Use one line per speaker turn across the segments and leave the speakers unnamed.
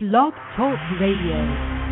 Blog Talk Radio.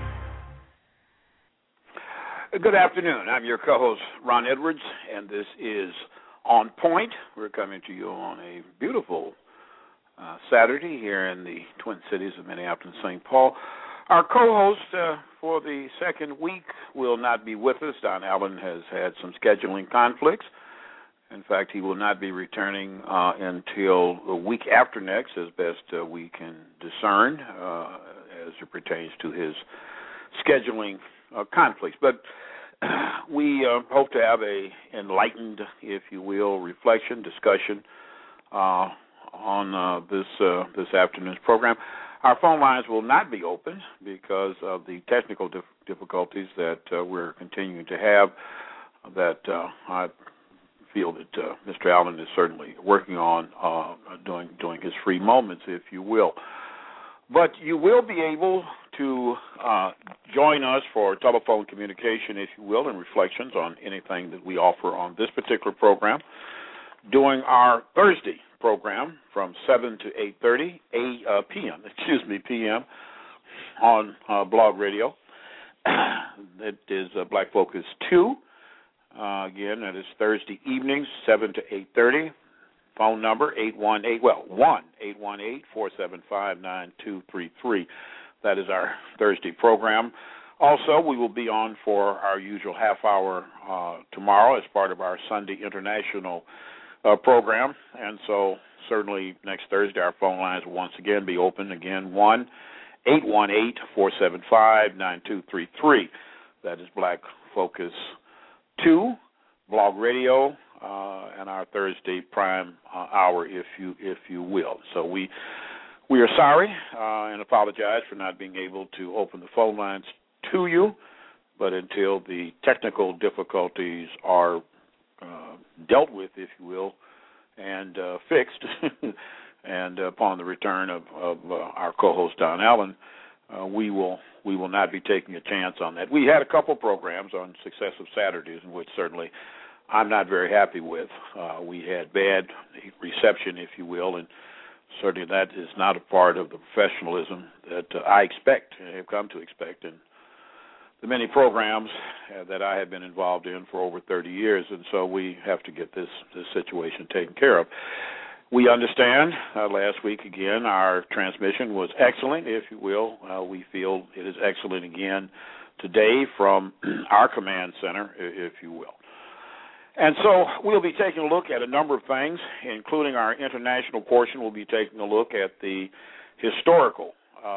Good afternoon. I'm your co-host, Ron Edwards, and this is On Point. We're coming to you on a beautiful Saturday here in the Twin Cities of Minneapolis and St. Paul. Our co-host for the second week will not be with us. Don Allen has had some scheduling conflicts. In fact, he will not be returning until the week after next, as best we can discern, as it pertains to his scheduling conflicts. But we hope to have a enlightened, if you will, reflection, discussion on this afternoon's program. Our phone lines will not be open because of the technical difficulties that we're continuing to have, that I feel that Mr. Allen is certainly working on during his free moments, if you will. But you will be able to join us for telephone communication, if you will, and reflections on anything that we offer on this particular program during our Thursday program from 7 to 8:30 p.m. on Blog Radio. It is Black Focus 2. Again, that is Thursday evenings, 7 to 8:30. Phone number 1-818-475-9233. That is our Thursday program. Also, we will be on for our usual half hour tomorrow as part of our Sunday International program. And so certainly next Thursday our phone lines will once again be open. Again, 1-818-475-9233. That is Black Focus 2, Blog Radio, and our Thursday prime hour, if you will. So we are sorry and apologize for not being able to open the phone lines to you, but until the technical difficulties are dealt with, if you will, and fixed, and upon the return of our co-host Don Allen, we will not be taking a chance on that. We had a couple programs on successive Saturdays in which certainly I'm not very happy with. We had bad reception, if you will, and certainly that is not a part of the professionalism that I expect and have come to expect in the many programs that I have been involved in for over 30 years, and so we have to get this situation taken care of. We understand last week, again, our transmission was excellent, if you will. We feel it is excellent again today from our command center, if you will. And so we'll be taking a look at a number of things, including our international portion. We'll be taking a look at the historical,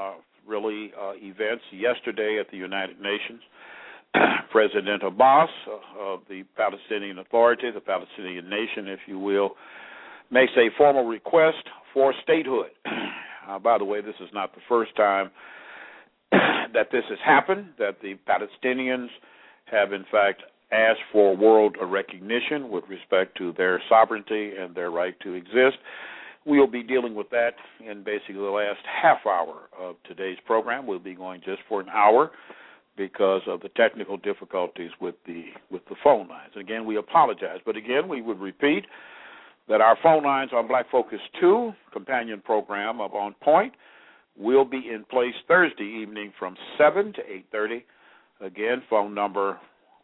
events yesterday at the United Nations. President Abbas of the Palestinian Authority, the Palestinian Nation, if you will, makes a formal request for statehood. By the way, this is not the first time that this has happened, that the Palestinians have, in fact, asked for world recognition with respect to their sovereignty and their right to exist. We'll be dealing with that in basically the last half hour of today's program. We'll be going just for an hour because of the technical difficulties with the phone lines. Again, we apologize, but again, we would repeat that our phone lines on Black Focus 2, companion program of On Point, will be in place Thursday evening from 7 to 8:30. Again, phone number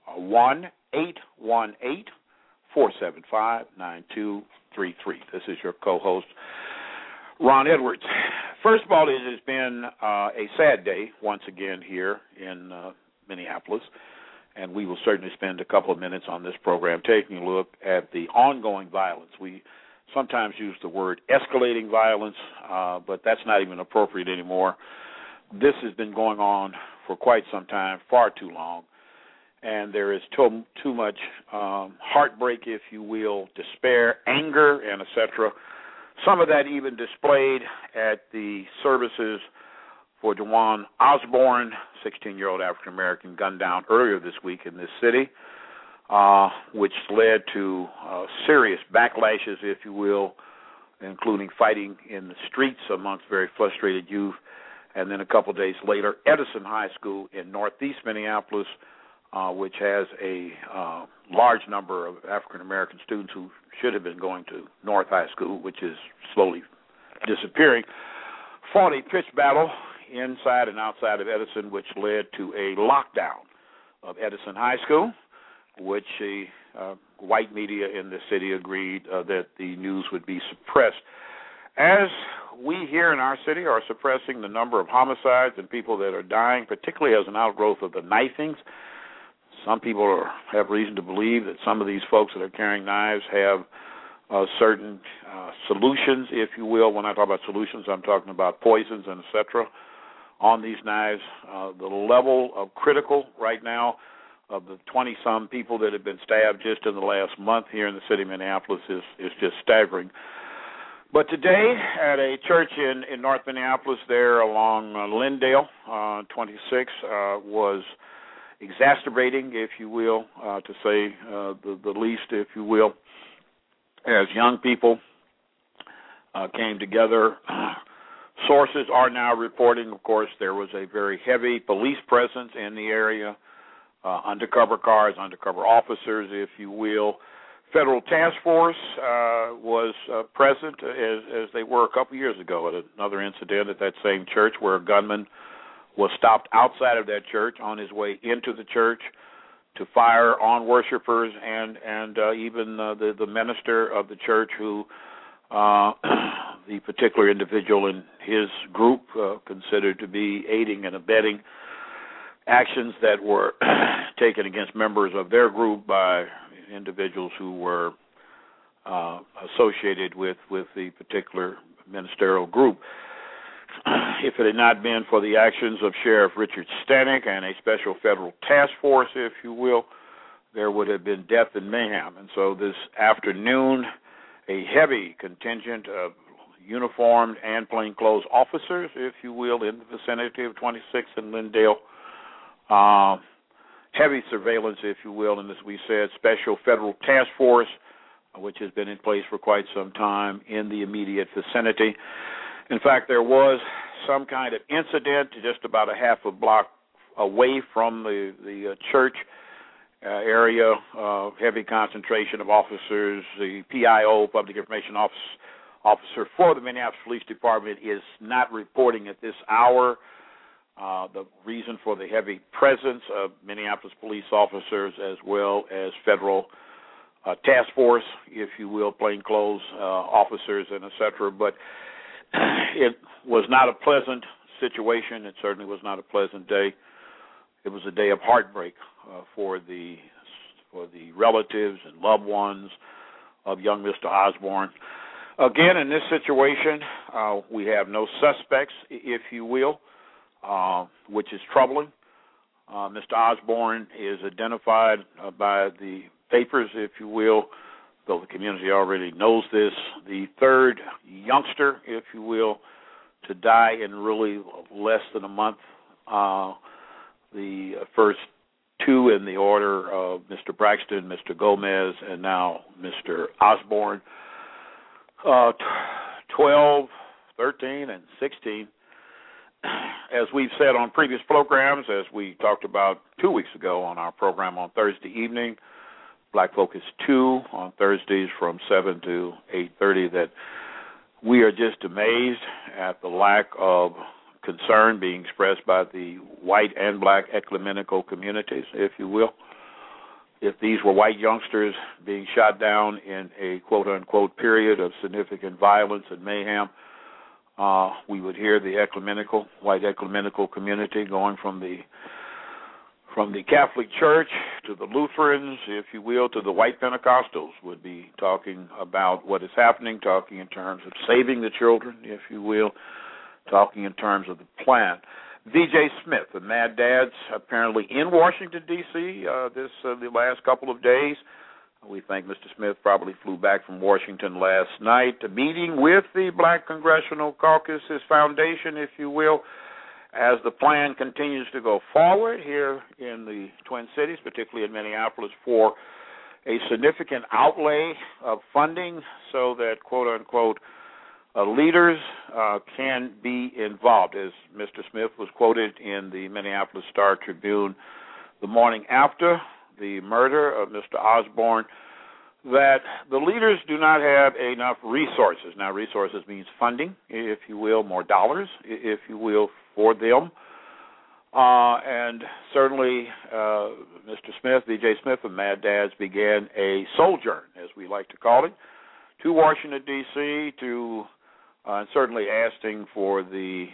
1-818-475-9233. This is your co-host, Ron Edwards. First of all, it has been a sad day once again here in Minneapolis, and we will certainly spend a couple of minutes on this program taking a look at the ongoing violence. We sometimes use the word escalating violence, but that's not even appropriate anymore. This has been going on for quite some time, far too long, and there is too much heartbreak, if you will, despair, anger, and etc. Some of that even displayed at the services for Juwan Osborne, 16-year-old African-American, gunned down earlier this week in this city, which led to serious backlashes, if you will, including fighting in the streets amongst very frustrated youth. And then a couple of days later, Edison High School in northeast Minneapolis, which has a large number of African-American students who should have been going to North High School, which is slowly disappearing, fought a pitched battle inside and outside of Edison, which led to a lockdown of Edison High School, which the white media in the city agreed that the news would be suppressed. As we here in our city are suppressing the number of homicides and people that are dying, particularly as an outgrowth of the knifings, some people have reason to believe that some of these folks that are carrying knives have certain solutions, if you will. When I talk about solutions, I'm talking about poisons and et cetera on these knives. The level of critical right now of the 20-some people that have been stabbed just in the last month here in the city of Minneapolis is just staggering. But today at a church in North Minneapolis there along Lindale, 26, was exacerbating, if you will, to say the least, if you will, as young people came together. Sources are now reporting, of course, there was a very heavy police presence in the area, undercover cars, undercover officers, if you will. Federal task force was present as they were a couple years ago at another incident at that same church where a gunman was stopped outside of that church on his way into the church to fire on worshipers and even the minister of the church who the particular individual in his group considered to be aiding and abetting actions that were taken against members of their group by individuals who were associated with the particular ministerial group. If it had not been for the actions of Sheriff Richard Stanek and a special federal task force, if you will, there would have been death and mayhem. And so this afternoon, a heavy contingent of uniformed and plainclothes officers, if you will, in the vicinity of 26 and Lindale, heavy surveillance, if you will, and as we said, special federal task force, which has been in place for quite some time in the immediate vicinity. In fact, there was some kind of incident just about a half a block away from the church area, heavy concentration of officers. The PIO, Public Information Officer for the Minneapolis Police Department, is not reporting at this hour the reason for the heavy presence of Minneapolis police officers as well as federal task force, if you will, plainclothes officers and et cetera. But it was not a pleasant situation. It certainly was not a pleasant day. It was a day of heartbreak for the relatives and loved ones of young Mr. Osborne. Again, in this situation, we have no suspects, if you will, which is troubling. Mr. Osborne is identified by the papers, if you will, though the community already knows this, the third youngster, if you will, to die in really less than a month. The first two in the order of Mr. Braxton, Mr. Gomez, and now Mr. Osborne. 12, 13, and 16. As we've said on previous programs, as we talked about 2 weeks ago on our program on Thursday evening, Black Focus 2 on Thursdays from 7 to 8:30, that we are just amazed at the lack of concern being expressed by the white and black ecumenical communities, if you will. If these were white youngsters being shot down in a quote-unquote period of significant violence and mayhem, we would hear the white ecumenical community going from the Catholic Church to the Lutherans, if you will, to the white Pentecostals would be talking about what is happening, talking in terms of saving the children, if you will, talking in terms of the plan. V.J. Smith, the Mad Dads, apparently in Washington, D.C. The last couple of days. We think Mr. Smith probably flew back from Washington last night, a meeting with the Black Congressional Caucus, his foundation, if you will, as the plan continues to go forward here in the Twin Cities, particularly in Minneapolis, for a significant outlay of funding so that, quote-unquote, leaders can be involved. As Mr. Smith was quoted in the Minneapolis Star-Tribune the morning after the murder of Mr. Osborne, that the leaders do not have enough resources. Now, resources means funding, if you will, more dollars, if you will, for them. And certainly, Mr. Smith, V.J. Smith of Mad Dads began a sojourn, as we like to call it, to Washington, D.C., to certainly asking for the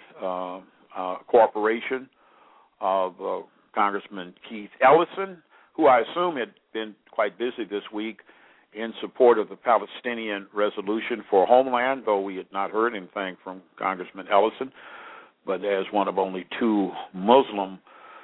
cooperation of Congressman Keith Ellison, who I assume had been quite busy this week in support of the Palestinian resolution for homeland, though we had not heard anything from Congressman Ellison. But as one of only two Muslim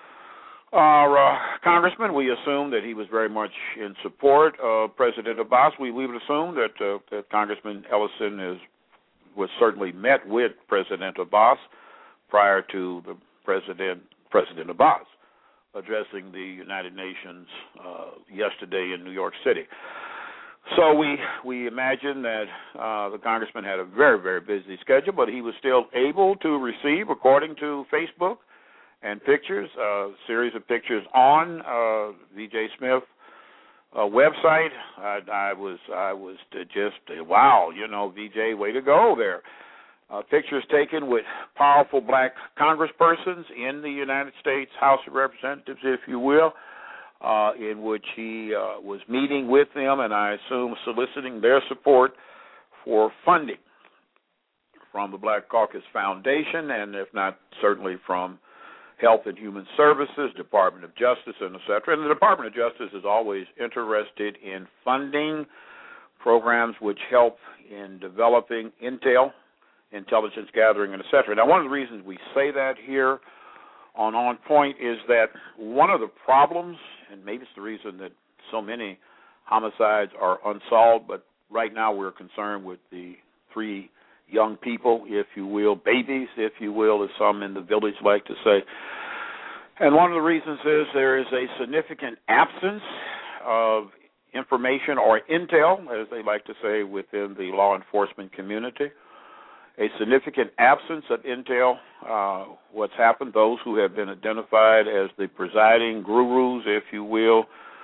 congressmen, we assume that he was very much in support of President Abbas. We would assume that Congressman Ellison was certainly met with President Abbas prior to the President Abbas addressing the United Nations yesterday in New York City. So we imagine that the congressman had a very, very busy schedule, but he was still able to receive, according to Facebook and pictures, a series of pictures on V.J. Smith website. I was just, wow, V.J., way to go there. Pictures taken with powerful black congresspersons in the United States House of Representatives, if you will, in which he was meeting with them and I assume soliciting their support for funding from the Black Caucus Foundation and if not certainly from Health and Human Services, Department of Justice, and et cetera. And the Department of Justice is always interested in funding programs which help in developing intel, intelligence gathering, and et cetera. Now, one of the reasons we say that here on Point is that one of the problems, and maybe it's the reason that so many homicides are unsolved, but right now we're concerned with the 3 young people, if you will, babies, if you will, as some in the village like to say. And one of the reasons is there is a significant absence of information or intel, as they like to say, within the law enforcement community. A significant absence of intel. What's happened, those who have been identified as the presiding gurus, if you will,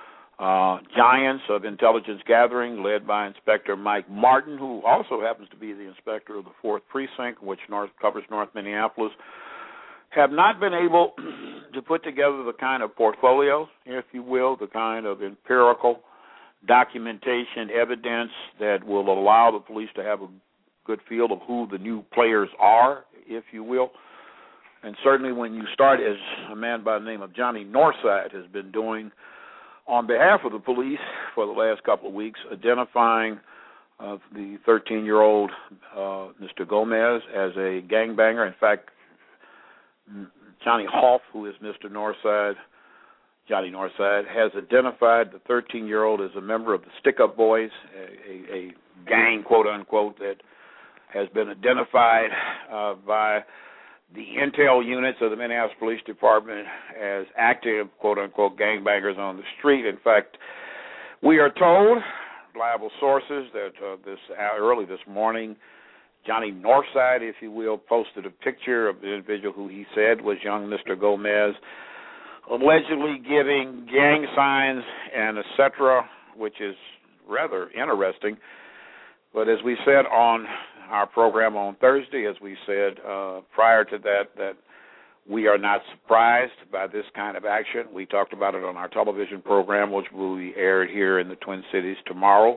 giants of intelligence gathering, led by Inspector Mike Martin, who also happens to be the inspector of the 4th Precinct, which covers North Minneapolis, have not been able to put together the kind of portfolio, if you will, the kind of empirical documentation, evidence that will allow the police to have a good feel of who the new players are, if you will. And certainly when you start, as a man by the name of Johnny Northside has been doing on behalf of the police for the last couple of weeks, identifying the 13-year-old Mr. Gomez as a gangbanger. In fact, Johnny Hoff, who is Mr. Northside, Johnny Northside, has identified the 13-year-old as a member of the Stick-Up Boys, a gang, quote-unquote, that has been identified by the intel units of the Minneapolis Police Department as active, quote-unquote, gangbangers on the street. In fact, we are told, reliable sources, that early this morning, Johnny Northside, if you will, posted a picture of the individual who he said was young Mr. Gomez, allegedly giving gang signs and et cetera, which is rather interesting. But as we said on our program on Thursday, as we said prior to that we are not surprised by this kind of action. We talked about it on our television program, which will be aired here in the Twin Cities tomorrow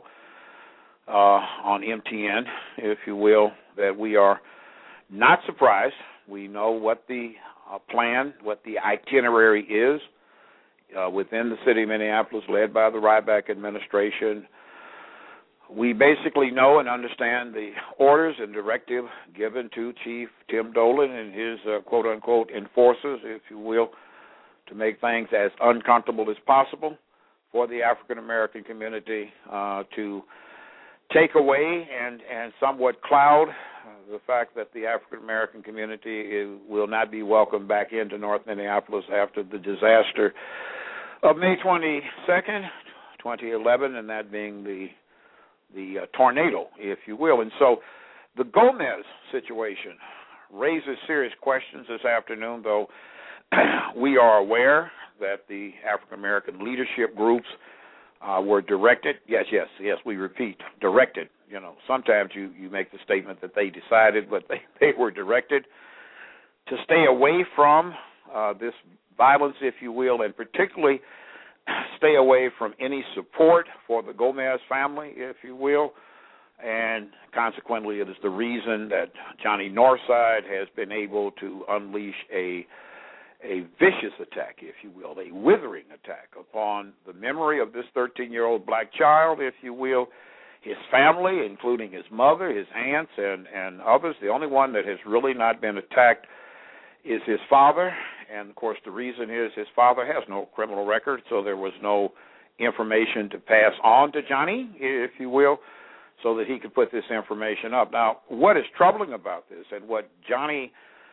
on MTN, if you will, that we are not surprised. We know what the plan, what the itinerary is within the city of Minneapolis, led by the Ryback administration. We basically know and understand the orders and directive given to Chief Tim Dolan and his quote-unquote enforcers, if you will, to make things as uncomfortable as possible for the African-American community, to take away and somewhat cloud the fact that the African-American community will not be welcomed back into North Minneapolis after the disaster of May 22nd, 2011, and that being the tornado, if you will. And so the Gomez situation raises serious questions this afternoon, though we are aware that the African-American leadership groups were directed. Yes, we repeat, directed. Sometimes you make the statement that they decided, but they were directed to stay away from this violence, if you will, and particularly stay away from any support for the Gomez family, if you will. And consequently, it is the reason that Johnny Northside has been able to unleash a vicious attack, if you will, a withering attack upon the memory of this 13-year-old black child, if you will, his family, including his mother, his aunts, and others. The only one that has really not been attacked is his father, and, of course, the reason is his father has no criminal record, so there was no information to pass on to Johnny, if you will, so that he could put this information up. Now, what is troubling about this, and what Johnny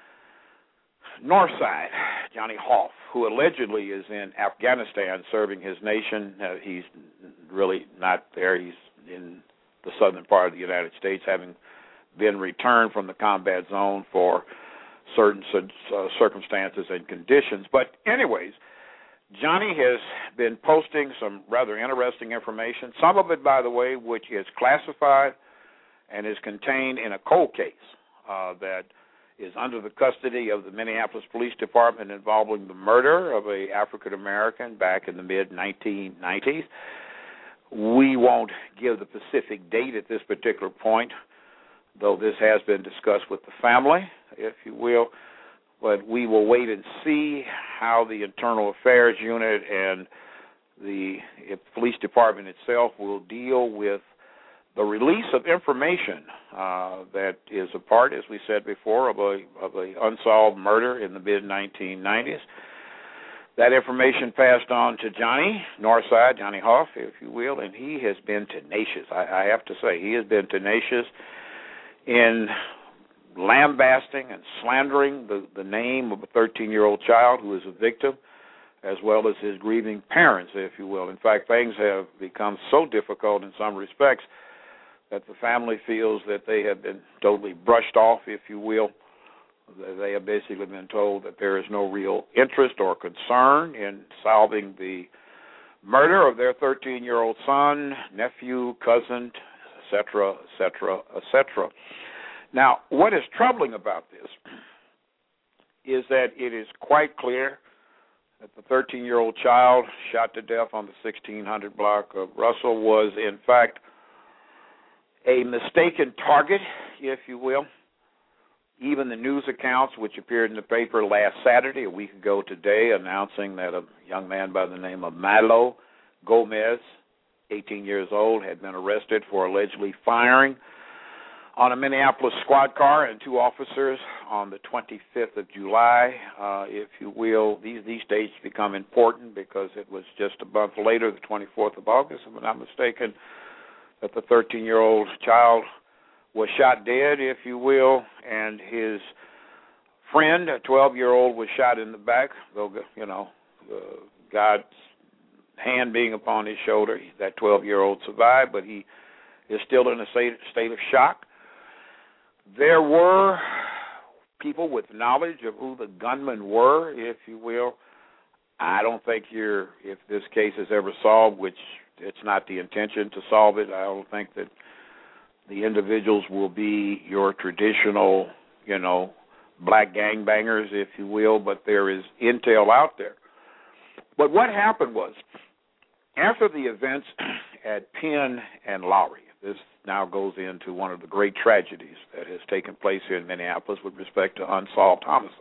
Northside, Johnny Hoff, who allegedly is in Afghanistan serving his nation, he's really not there. He's in the southern part of the United States, having been returned from the combat zone for certain circumstances and conditions. But anyways, Johnny has been posting some rather interesting information, some of it, by the way, which is classified and is contained in a cold case that is under the custody of the Minneapolis Police Department involving the murder of an African-American back in the mid-1990s. We won't give the specific date at this particular point, though this has been discussed with the family, if you will. But we will wait and see how the Internal Affairs Unit and the police department itself will deal with the release of information that is a part, as we said before, of a unsolved murder in the mid-1990s. That information passed on to Johnny Northside, Johnny Hoff, if you will, and he has been tenacious. I have to say, he has been tenacious in lambasting and slandering the name of a 13-year-old child who is a victim, as well as his grieving parents, if you will. In fact, things have become so difficult in some respects that the family feels that they have been totally brushed off, if you will. They have basically been told that there is no real interest or concern in solving the murder of their 13-year-old son, nephew, cousin, etc., etc., etc. Now, what is troubling about this is that it is quite clear that the 13-year-old child shot to death on the 1600 block of Russell was, in fact, a mistaken target, if you will. Even the news accounts, which appeared in the paper last Saturday, a week ago today, announcing that a young man by the name of Malo Gomez, 18 years old, had been arrested for allegedly firing on a Minneapolis squad car and two officers on the 25th of July, if you will. These dates become important because it was just a month later, the 24th of August, if I'm not mistaken, that the 13-year-old child was shot dead, if you will, and his friend, a 12-year-old, was shot in the back, though, God's hand being upon his shoulder, that 12-year-old survived, but he is still in a state of shock. There were people with knowledge of who the gunmen were, if you will. I don't think if this case is ever solved, which it's not the intention to solve it, I don't think that the individuals will be your traditional, black gangbangers, if you will, but there is intel out there. But what happened was, after the events at Penn and Lowry, this now goes into one of the great tragedies that has taken place here in Minneapolis with respect to unsolved homicides.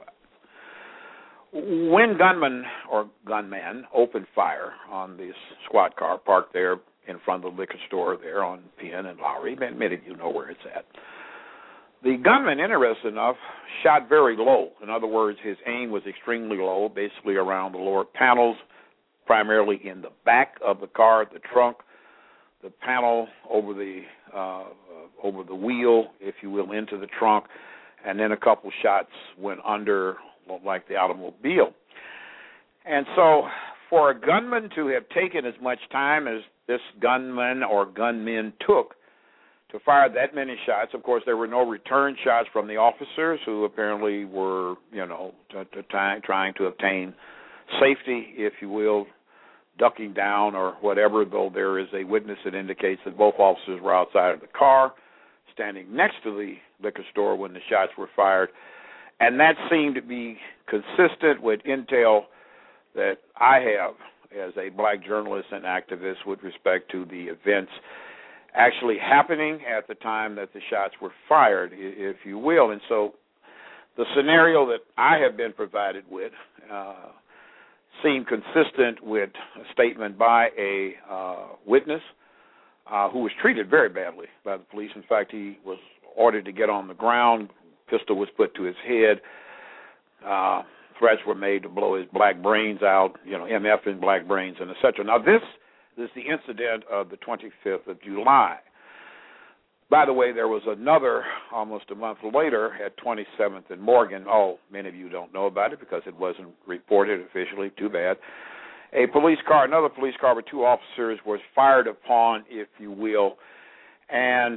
When gunman opened fire on this squad car parked there in front of the liquor store there on Penn and Lowry, admitted you know where it's at, the gunman, interesting enough, shot very low. In other words, his aim was extremely low, basically around the lower panels, primarily in the back of the car, the trunk, the panel over the wheel, if you will, into the trunk, and then a couple shots went under, like the automobile. And so for a gunman to have taken as much time as this gunman or gunmen took to fire that many shots, of course, there were no return shots from the officers who apparently were, trying to obtain safety, if you will, ducking down or whatever, though there is a witness that indicates that both officers were outside of the car, standing next to the liquor store when the shots were fired. And that seemed to be consistent with intel that I have as a black journalist and activist with respect to the events actually happening at the time that the shots were fired, if you will. And so the scenario that I have been provided with seemed consistent with a statement by a witness who was treated very badly by the police. In fact, he was ordered to get on the ground. Pistol was put to his head. Threats were made to blow his black brains out, MF-ing black brains, and et cetera. Now, this is the incident of the 25th of July. By the way, there was another almost a month later at 27th and Morgan. Oh, many of you don't know about it because it wasn't reported officially. Too bad. Another police car with two officers was fired upon, if you will, and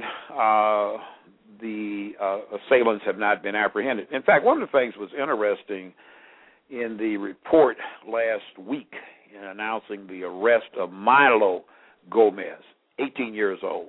the assailants have not been apprehended. In fact, one of the things was interesting in the report last week in announcing the arrest of Milo Gomez, 18 years old,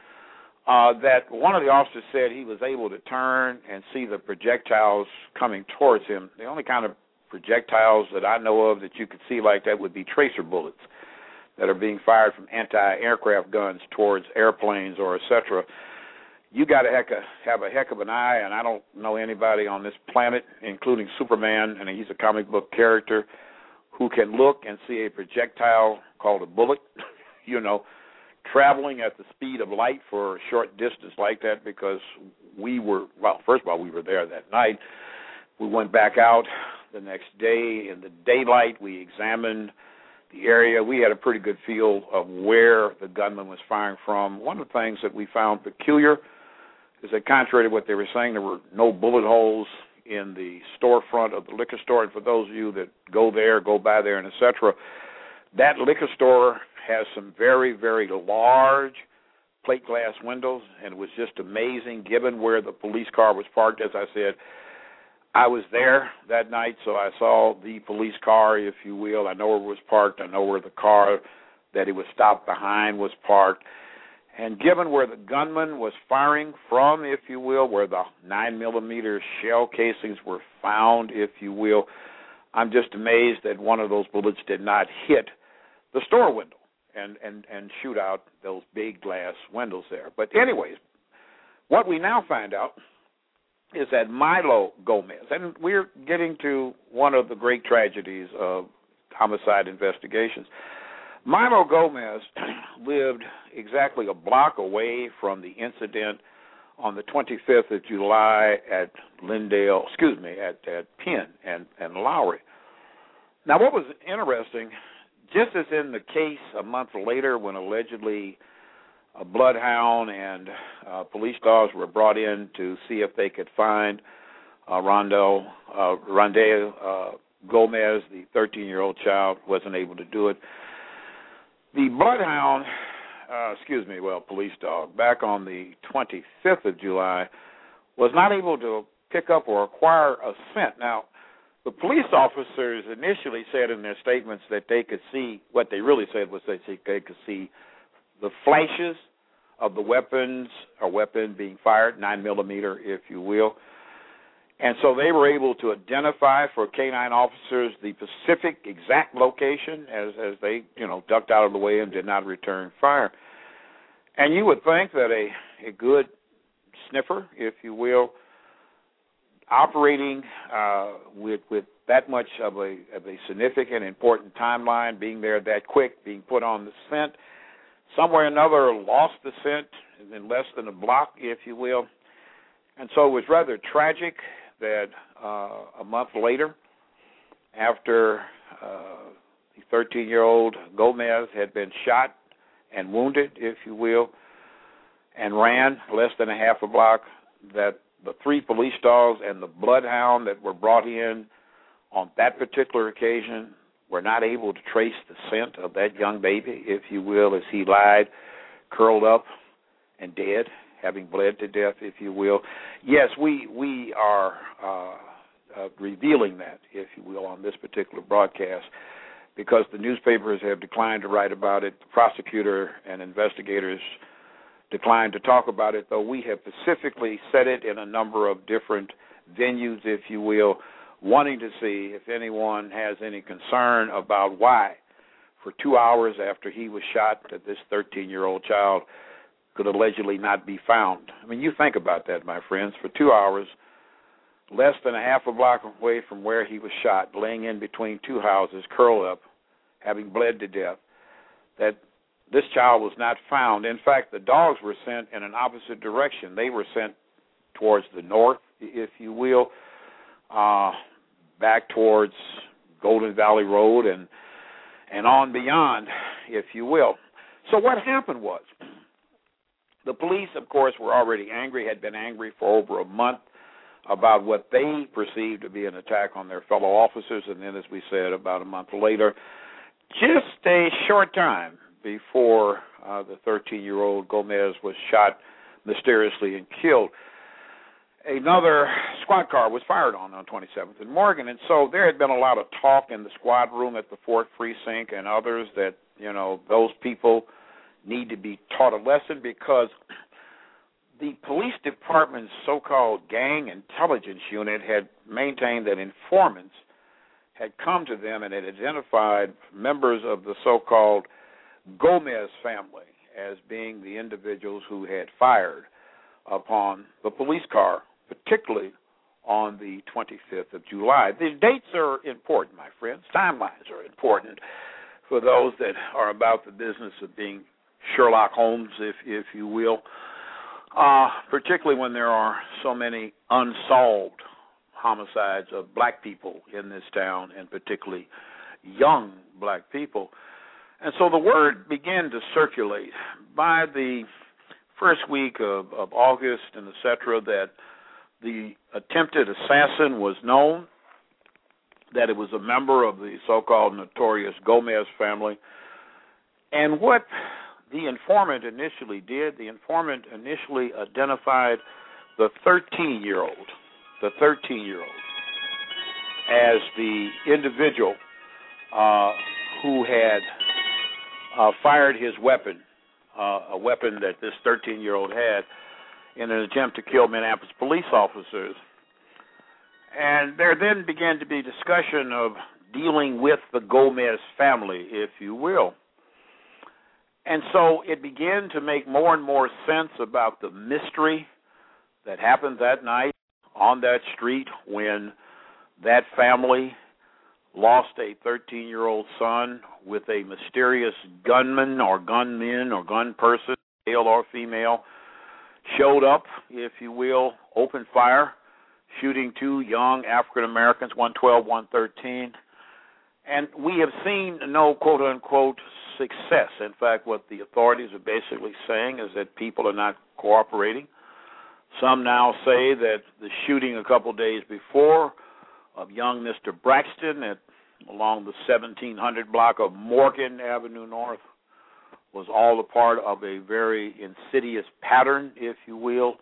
that one of the officers said he was able to turn and see the projectiles coming towards him. The only kind of projectiles that I know of that you could see like that would be tracer bullets that are being fired from anti-aircraft guns towards airplanes or et cetera. You got to have a heck of an eye, and I don't know anybody on this planet, including Superman, and he's a comic book character, who can look and see a projectile called a bullet, traveling at the speed of light for a short distance like that, because first of all, we were there that night. We went back out the next day in the daylight. We examined the area. We had a pretty good feel of where the gunman was firing from. One of the things that we found peculiar is that contrary to what they were saying, there were no bullet holes in the storefront of the liquor store. And for those of you that go by there, and et cetera, that liquor store has some very, very large plate glass windows, and it was just amazing given where the police car was parked. As I said, I was there that night, so I saw the police car, if you will. I know where it was parked. I know where the car that it was stopped behind was parked. And given where the gunman was firing from, if you will, where the 9mm shell casings were found, if you will, I'm just amazed that one of those bullets did not hit the store window and shoot out those big glass windows there. But anyways, what we now find out is that Milo Gomez, and we're getting to one of the great tragedies of homicide investigations. Milo Gomez lived exactly a block away from the incident on the 25th of July at Penn and Lowry. Now, what was interesting, just as in the case a month later when allegedly a bloodhound and police dogs were brought in to see if they could find Rondell Gomez, the 13-year-old child, wasn't able to do it. The bloodhound, police dog, back on the 25th of July, was not able to pick up or acquire a scent. Now, the police officers initially said in their statements that they could see, what they really said was they could see the flashes of the weapon being fired, 9mm, if you will. And so they were able to identify for canine officers the specific exact location as they, ducked out of the way and did not return fire. And you would think that a good sniffer, if you will, operating with that much of a significant, important timeline, being there that quick, being put on the scent, somewhere or another lost the scent in less than a block, if you will. And so it was rather tragic that a month later, after the 13-year-old Gomez had been shot and wounded, if you will, and ran less than a half a block, that the 3 police dogs and the bloodhound that were brought in on that particular occasion were not able to trace the scent of that young baby, if you will, as he lied, curled up and dead, having bled to death, if you will. Yes, we are revealing that, if you will, on this particular broadcast, because the newspapers have declined to write about it. The prosecutor and investigators declined to talk about it, though we have specifically said it in a number of different venues, if you will, wanting to see if anyone has any concern about why, for 2 hours after he was shot, that this 13-year-old child could allegedly not be found. I mean, you think about that, my friends. For 2 hours, less than a half a block away from where he was shot, laying in between two houses, curled up, having bled to death, that this child was not found. In fact, the dogs were sent in an opposite direction. They were sent towards the north, if you will, back towards Golden Valley Road and on beyond, if you will. So what happened was, the police, of course, were already angry, had been angry for over a month about what they perceived to be an attack on their fellow officers, and then, as we said, about a month later, just a short time before the 13-year-old Gomez was shot mysteriously and killed, another squad car was fired on 27th and Morgan. And so there had been a lot of talk in the squad room at the 4th Precinct and others that, those people need to be taught a lesson, because the police department's so-called gang intelligence unit had maintained that informants had come to them and had identified members of the so-called Gomez family as being the individuals who had fired upon the police car, particularly on the 25th of July. The dates are important, my friends. Timelines are important for those that are about the business of being Sherlock Holmes, if you will, particularly when there are so many unsolved homicides of black people in this town, and particularly young black people. And so the word began to circulate by the first week of August and et cetera, that the attempted assassin was known, that it was a member of the so-called notorious Gomez family. And what the informant initially did, the informant initially identified the 13-year-old as the individual who had fired his weapon, a weapon that this 13-year-old had, in an attempt to kill Minneapolis police officers. And there then began to be discussion of dealing with the Gomez family, if you will. And so it began to make more and more sense about the mystery that happened that night on that street when that family lost a 13-year-old son with a mysterious gunman or gunman or gun person, male or female, showed up, if you will, opened fire, shooting two young African Americans, 112, 113. And we have seen no quote-unquote success. In fact, what the authorities are basically saying is that people are not cooperating. Some now say that the shooting a couple days before of young Mr. Braxton along the 1700 block of Morgan Avenue North was all a part of a very insidious pattern, if you will,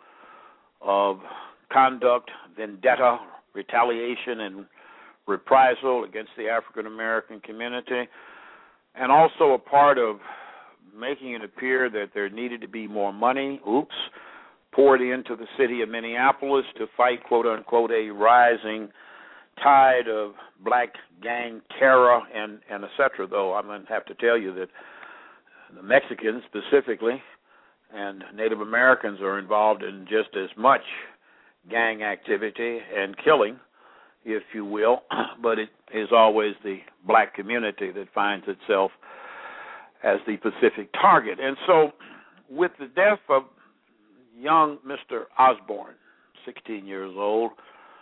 of conduct, vendetta, retaliation, and reprisal against the African American community, and also a part of making it appear that there needed to be more money, poured into the city of Minneapolis to fight, quote-unquote, a rising tide of black gang terror and et cetera, though I'm going to have to tell you that the Mexicans specifically and Native Americans are involved in just as much gang activity and killing, if you will, but it is always the black community that finds itself as the specific target. And so with the death of young Mr. Osborne, 16 years old,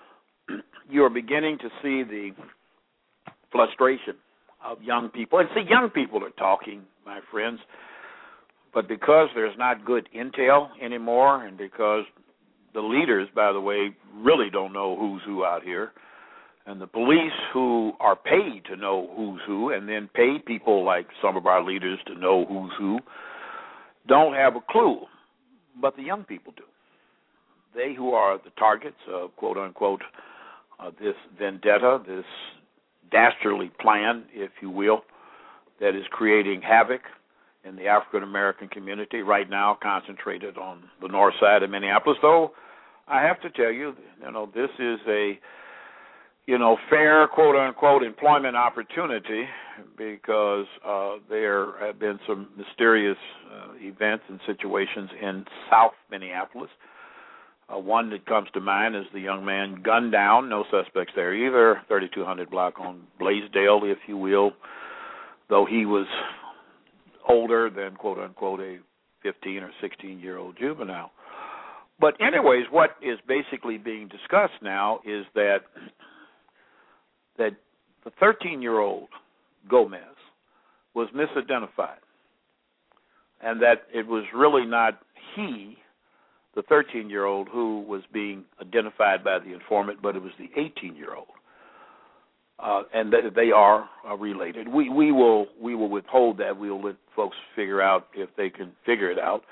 you're beginning to see the frustration of young people. And see, young people are talking, my friends, but because there's not good intel anymore, and because the leaders, by the way, really don't know who's who out here, and the police, who are paid to know who's who and then pay people like some of our leaders to know who's who, don't have a clue, but the young people do. They who are the targets of, quote-unquote, this vendetta, this dastardly plan, if you will, that is creating havoc in the African-American community right now, concentrated on the north side of Minneapolis. Though I have to tell you, this is a, fair, quote-unquote, employment opportunity because there have been some mysterious events and situations in South Minneapolis. One that comes to mind is the young man gunned down, no suspects there either, 3200 block on Blaisdell, if you will, though he was older than, quote-unquote, a 15 or 16-year-old juvenile. But anyways, what is basically being discussed now is that the 13-year-old Gomez was misidentified, and that it was really not he, the 13-year-old, who was being identified by the informant, but it was the 18-year-old, and that they are related. We will withhold that. We'll let folks figure out if they can figure it out.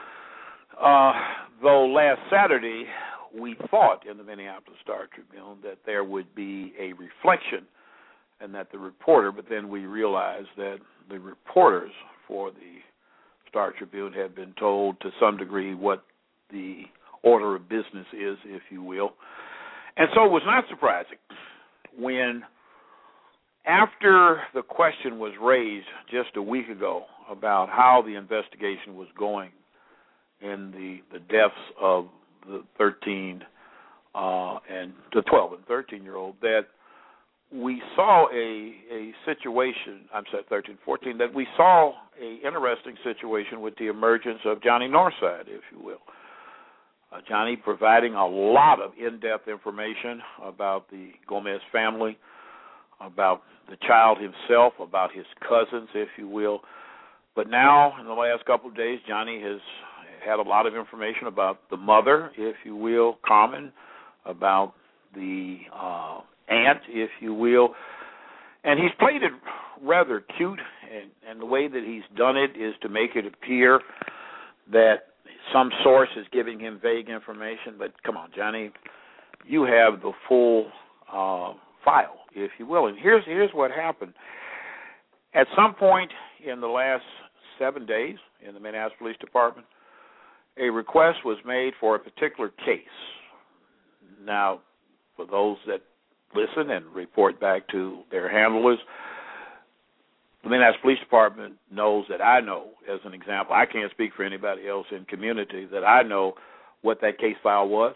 Though last Saturday we thought in the Minneapolis Star-Tribune that there would be a reflection and that the reporter, but then we realized that the reporters for the Star-Tribune had been told to some degree what the order of business is, if you will. And so it was not surprising when, after the question was raised just a week ago about how the investigation was going in the deaths of the 13 and the 12 and 13-year-old, that we saw a situation, 13, 14, that we saw a interesting situation with the emergence of Johnny Northside, if you will. Johnny providing a lot of in-depth information about the Gomez family, about the child himself, about his cousins, if you will. But now, in the last couple of days, Johnny has had a lot of information about the mother, if you will, Carmen, about the aunt, if you will. And he's played it rather cute, and the way that he's done it is to make it appear that some source is giving him vague information. But come on, Johnny, you have the full file, if you will. And here's what happened. At some point in the last 7 days in the Minneapolis Police Department, a request was made for a particular case. Now, for those that listen and report back to their handlers, the Minneapolis Police Department knows that I know, as an example, I can't speak for anybody else in community, that I know what that case file was.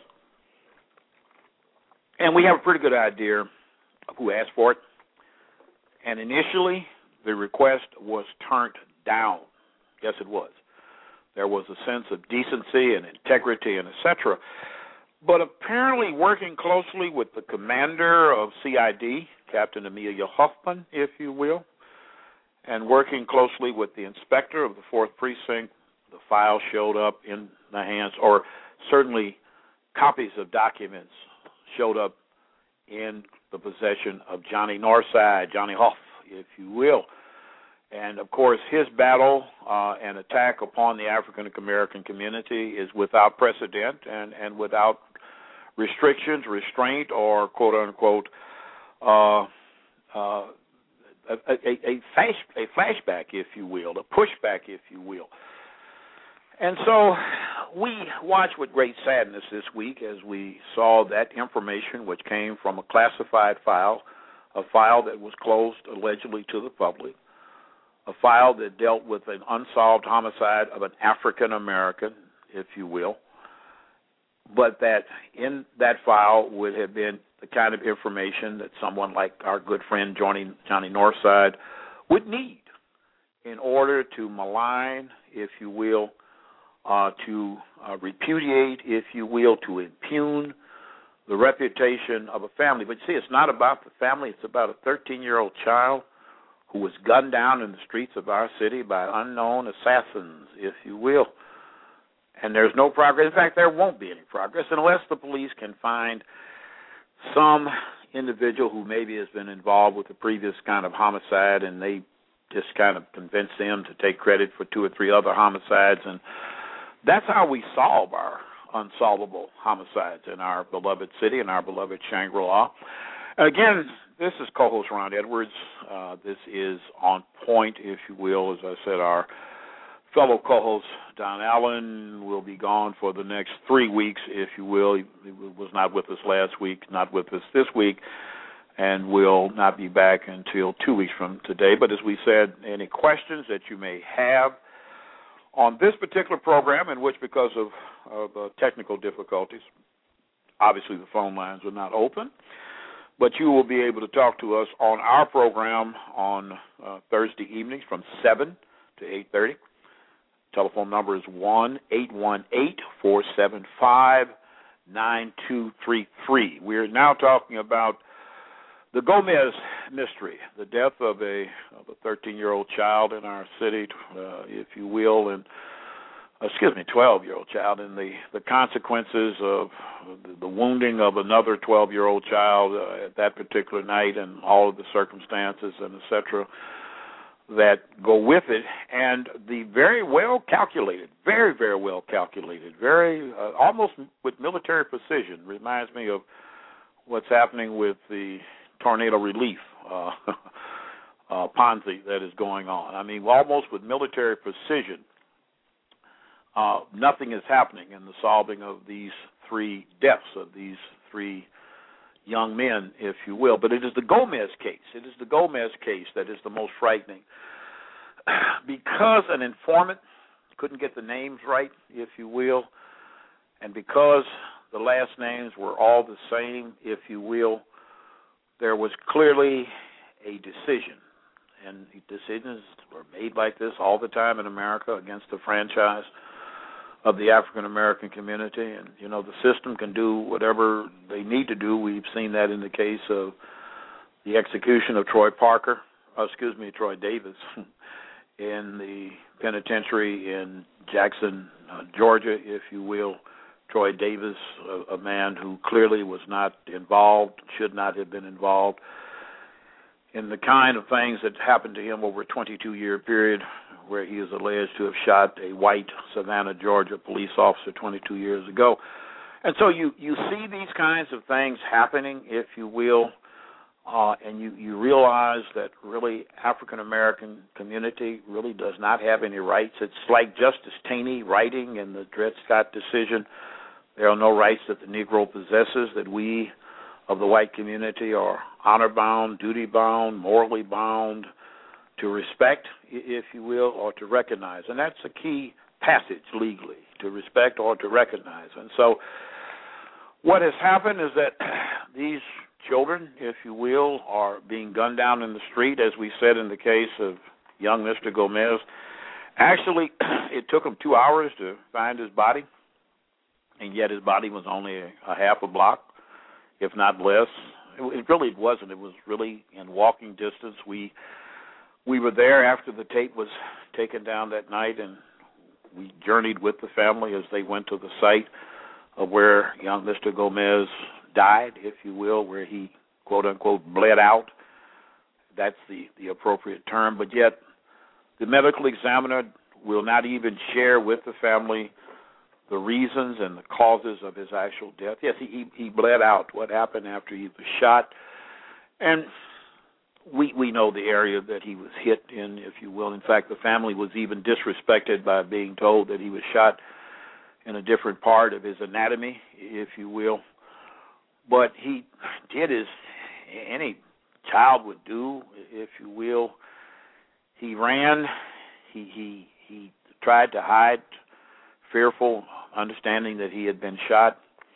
And we have a pretty good idea of who asked for it. And initially, the request was turned down. Yes, it was. There was a sense of decency and integrity and et cetera. But apparently working closely with the commander of CID, Captain Amelia Huffman, if you will, and working closely with the inspector of the 4th Precinct, the file showed up in the hands, or certainly copies of documents showed up in the possession of Johnny Northside, Johnny Huff, if you will. And, of course, his battle and attack upon the African-American community is without precedent and without restrictions, restraint, or, quote-unquote, a flashback, if you will, a pushback, if you will. And so we watched with great sadness this week as we saw that information, which came from a classified file, a file that was closed allegedly to the public, a file that dealt with an unsolved homicide of an African American, if you will, but that in that file would have been the kind of information that someone like our good friend Johnny Northside would need in order to malign, if you will, to repudiate, if you will, to impugn the reputation of a family. But you see, it's not about the family. It's about a 13-year-old child who was gunned down in the streets of our city by unknown assassins, if you will. And there's no progress. In fact, there won't be any progress unless the police can find some individual who maybe has been involved with the previous kind of homicide, and they just kind of convince them to take credit for 2 or 3 other homicides. And that's how we solve our unsolvable homicides in our beloved city, in our beloved Shangri-La. Again, This is co-host Ron Edwards. This is On Point, if you will. As I said, our fellow co-host Don Allen will be gone for the next 3 weeks, if you will. He was not with us last week, not with us this week, and will not be back until 2 weeks from today. But as we said, any questions that you may have on this particular program, in which because of technical difficulties, obviously the phone lines are not open, but you will be able to talk to us on our program on Thursday evenings from 7 to 8:30. Telephone number is 1-818-475-9233. We're now talking about the Gomez mystery, the death of a 13-year-old child in our city, if you will, and 12-year-old child, and the consequences of the wounding of another 12-year-old child at that particular night, and all of the circumstances and et cetera that go with it, and the very well calculated, very, very well calculated, very almost with military precision, reminds me of what's happening with the tornado relief Ponzi that is going on. I mean, almost with military precision, nothing is happening in the solving of these 3 deaths of these 3 young men, if you will. But it is the Gomez case. It is the Gomez case that is the most frightening, because an informant couldn't get the names right, if you will, and because the last names were all the same, if you will, there was clearly a decision. And decisions are made like this all the time in America against the franchise of the African-American community. And, you know, the system can do whatever they need to do. We've seen that in the case of the execution of Troy Davis in the penitentiary in Jackson, Georgia, if you will. Troy Davis, a man who clearly was not involved, should not have been involved in the kind of things that happened to him over a 22-year period, where he is alleged to have shot a white Savannah, Georgia police officer 22 years ago. And so you see these kinds of things happening, if you will, and you realize that really African-American community really does not have any rights. It's like Justice Taney writing in the Dred Scott decision, there are no rights that the Negro possesses, that we of the white community are honor-bound, duty-bound, morally bound to respect, if you will, or to recognize. And that's a key passage legally, to respect or to recognize. And so what has happened is that these children, if you will, are being gunned down in the street, as we said in the case of young Mr. Gomez. Actually, it took them 2 hours to find his body, and yet his body was only a half a block, if not less. It really wasn't. It was really in walking distance. We were there after the tape was taken down that night, and we journeyed with the family as they went to the site of where young Mr. Gomez died, if you will, where he, quote-unquote, bled out. That's the appropriate term. But yet the medical examiner will not even share with the family the reasons and the causes of his actual death. Yes, he bled out. What happened after he was shot? And we know the area that he was hit in, if you will. In fact, the family was even disrespected by being told that he was shot in a different part of his anatomy, if you will. But he did as any child would do, if you will. He ran. He tried to hide, fearful, understanding that he had been shot,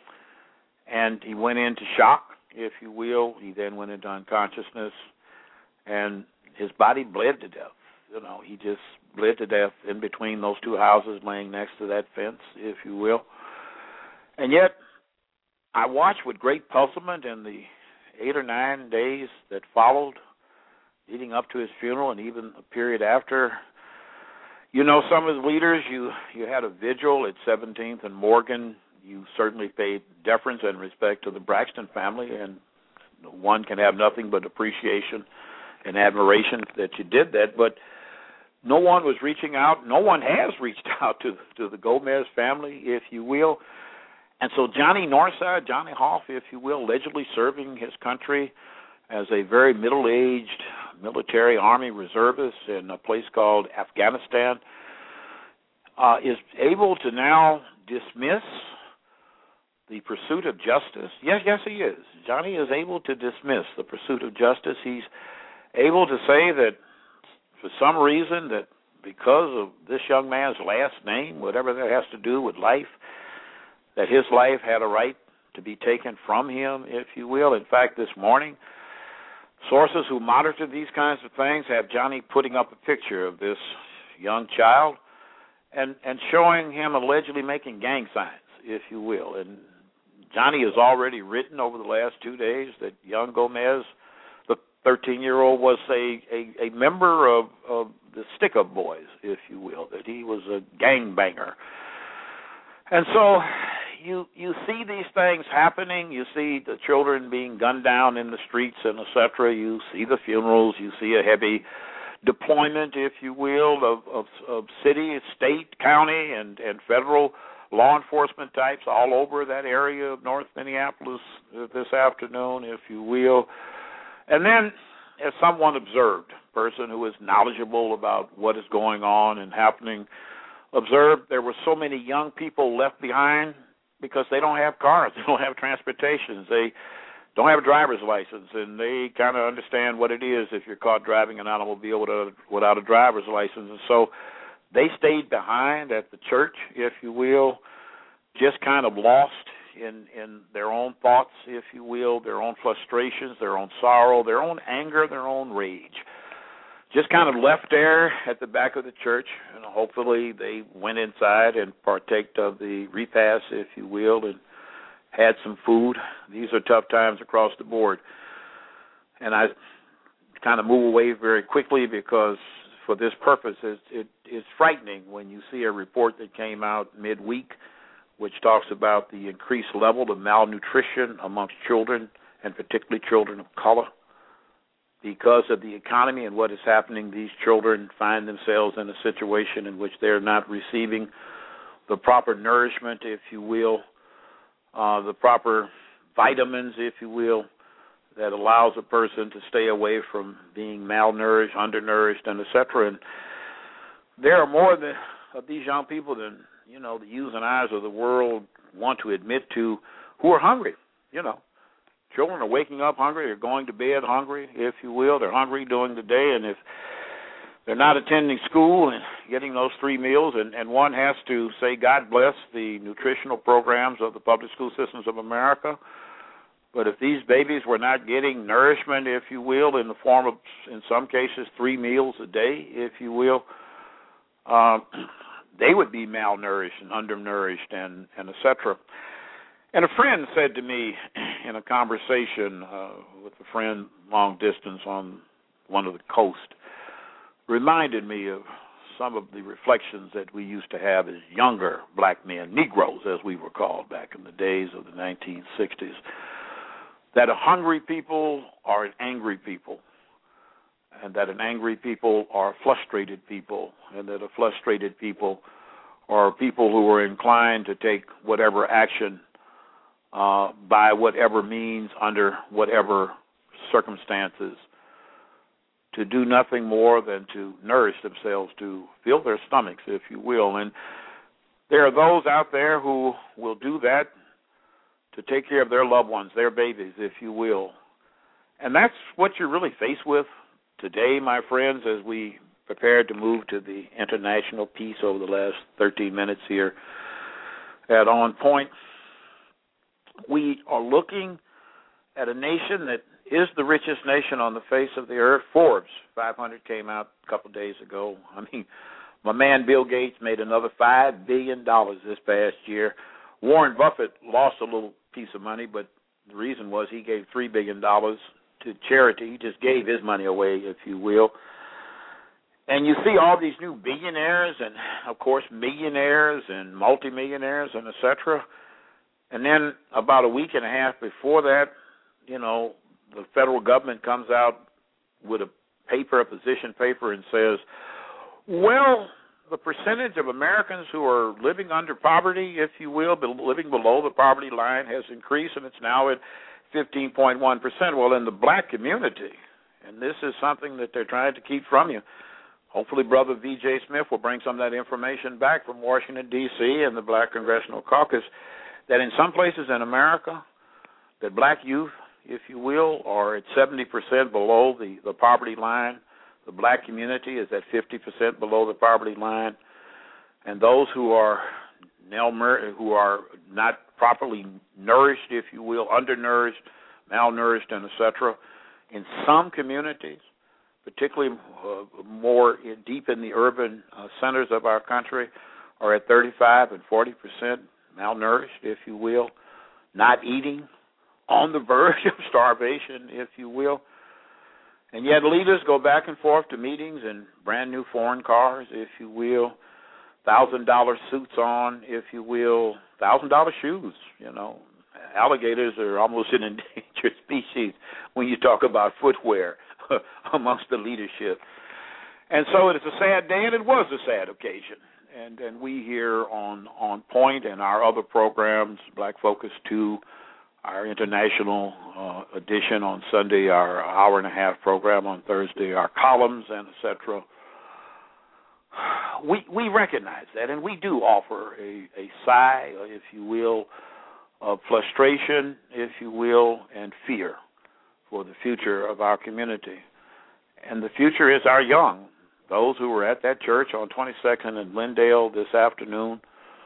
and he went into shock, if you will. He then went into unconsciousness, and his body bled to death. You know, he just bled to death in between those 2 houses laying next to that fence, if you will. And yet, I watched with great puzzlement in the 8 or 9 days that followed, leading up to his funeral and even a period after. You know, some of the leaders, you had a vigil at 17th and Morgan. You certainly paid deference and respect to the Braxton family, and one can have nothing but appreciation and admiration that you did that. But no one was reaching out. No one has reached out to the Gomez family, if you will. And so Johnny Northside, Johnny Hoff, if you will, allegedly serving his country as a very middle-aged military Army reservist in a place called Afghanistan, is able to now dismiss the pursuit of justice. Yes, he is. Johnny is able to dismiss the pursuit of justice. He's able to say that for some reason, that because of this young man's last name, whatever that has to do with life, that his life had a right to be taken from him, if you will. In fact, this morning, sources who monitor these kinds of things have Johnny putting up a picture of this young child and showing him allegedly making gang signs, if you will. And Johnny has already written over the last 2 days that young Gomez, the 13-year-old, was a member of the stick-up boys, if you will, that he was a gangbanger. And so you see these things happening. You see the children being gunned down in the streets and et cetera. You see the funerals. You see a heavy deployment, if you will, of city, state, county, and federal law enforcement types all over that area of North Minneapolis this afternoon, if you will. And then, as someone observed, a person who is knowledgeable about what is going on and happening, observed there were so many young people left behind because they don't have cars, they don't have transportation, they don't have a driver's license, and they kind of understand what it is if you're caught driving an automobile without a driver's license. And so they stayed behind at the church, if you will, just kind of lost in their own thoughts, if you will, their own frustrations, their own sorrow, their own anger, their own rage. Just kind of left there at the back of the church, and hopefully they went inside and partaked of the repast, if you will, and had some food. These are tough times across the board. And I kind of move away very quickly because for this purpose, it's frightening when you see a report that came out midweek which talks about the increased level of malnutrition amongst children, and particularly children of color. Because of the economy and what is happening, these children find themselves in a situation in which they're not receiving the proper nourishment, if you will, the proper vitamins, if you will, that allows a person to stay away from being malnourished, undernourished, and et cetera. And there are more of these young people than, the U's and I's of the world want to admit to, who are hungry. Children are waking up hungry, they're going to bed hungry, if you will. They're hungry during the day, and if they're not attending school and getting those 3 meals, and one has to say, God bless the nutritional programs of the public school systems of America. But if these babies were not getting nourishment, if you will, in the form of, in some cases, 3 meals a day, if you will, they would be malnourished and undernourished and et cetera. And a friend said to me in a conversation with a friend long distance on one of the coast, reminded me of some of the reflections that we used to have as younger black men, Negroes as we were called back in the days of the 1960s, that a hungry people are an angry people, and that an angry people are frustrated people, and that a frustrated people are people who are inclined to take whatever action by whatever means, under whatever circumstances, to do nothing more than to nourish themselves, to fill their stomachs, if you will. And there are those out there who will do that to take care of their loved ones, their babies, if you will. And that's what you're really faced with today, my friends, as we prepare to move to the international piece over the last 13 minutes here at On Point. We are looking at a nation that is the richest nation on the face of the earth. Forbes 500 came out a couple of days ago. I mean, my man Bill Gates made another $5 billion this past year. Warren Buffett lost a little piece of money, but the reason was he gave $3 billion to charity. He just gave his money away, if you will. And you see all these new billionaires and, of course, millionaires and multimillionaires and et cetera. And then about a week and a half before that, the federal government comes out with a position paper, and says, well, the percentage of Americans who are living under poverty, if you will, living below the poverty line has increased, and it's now at 15.1%. Well, in the black community, and this is something that they're trying to keep from you. Hopefully, Brother V.J. Smith will bring some of that information back from Washington, D.C. and the Black Congressional Caucus, that in some places in America, that black youth, if you will, are at 70% below the poverty line. The black community is at 50% below the poverty line. And those who are not properly nourished, if you will, undernourished, malnourished, and et cetera, in some communities, particularly more deep in the urban centers of our country, are at 35 and 40% malnourished, if you will, not eating, on the verge of starvation, if you will. And yet leaders go back and forth to meetings in brand new foreign cars, if you will, $1,000 suits on, if you will, $1,000 shoes. You know, alligators are almost an endangered species when you talk about footwear amongst the leadership. And so it is a sad day, and it was a sad occasion. And we here on Point and our other programs, Black Focus 2, our international edition on Sunday, our hour-and-a-half program on Thursday, our columns, and et cetera, we recognize that, and we do offer a sigh, if you will, of frustration, if you will, and fear for the future of our community. And the future is our young, those who were at that church on 22nd and Glendale this afternoon,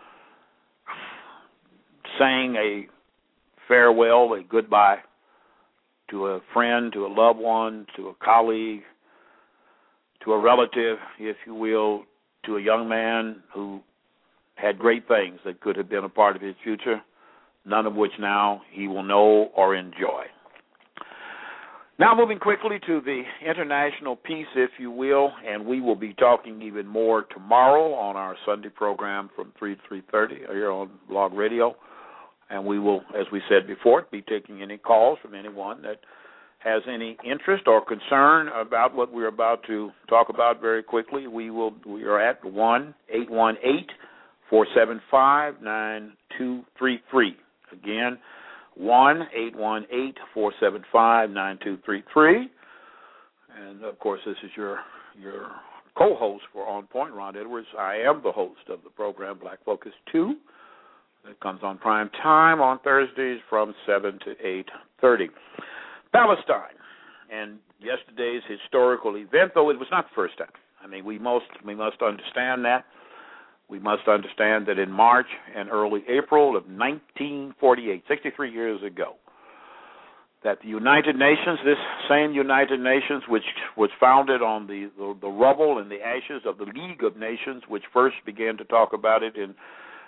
saying a farewell, a goodbye to a friend, to a loved one, to a colleague, to a relative, if you will, to a young man who had great things that could have been a part of his future, none of which now he will know or enjoy. Now moving quickly to the international piece, if you will, and we will be talking even more tomorrow on our Sunday program from 3 to 3:30 here on Blog Radio. And we will, as we said before, be taking any calls from anyone that has any interest or concern about what we're about to talk about very quickly. We are at 1-818-475-9233. Again, 1-818-475-9233. And, of course, this is your co-host for On Point, Ron Edwards. I am the host of the program Black Focus 2. It comes on prime time on Thursdays from 7 to 8:30. Palestine, and yesterday's historical event, though it was not the first time. I mean, we must understand that. We must understand that in March and early April of 1948, 63 years ago, that the United Nations, this same United Nations, which was founded on the rubble and the ashes of the League of Nations, which first began to talk about it in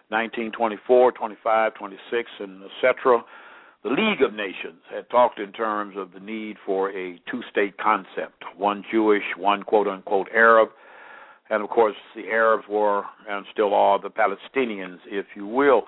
1924, 25, 26, and et cetera. The League of Nations had talked in terms of the need for a two-state concept, one Jewish, one quote-unquote Arab, and, of course, the Arabs were and still are the Palestinians, if you will.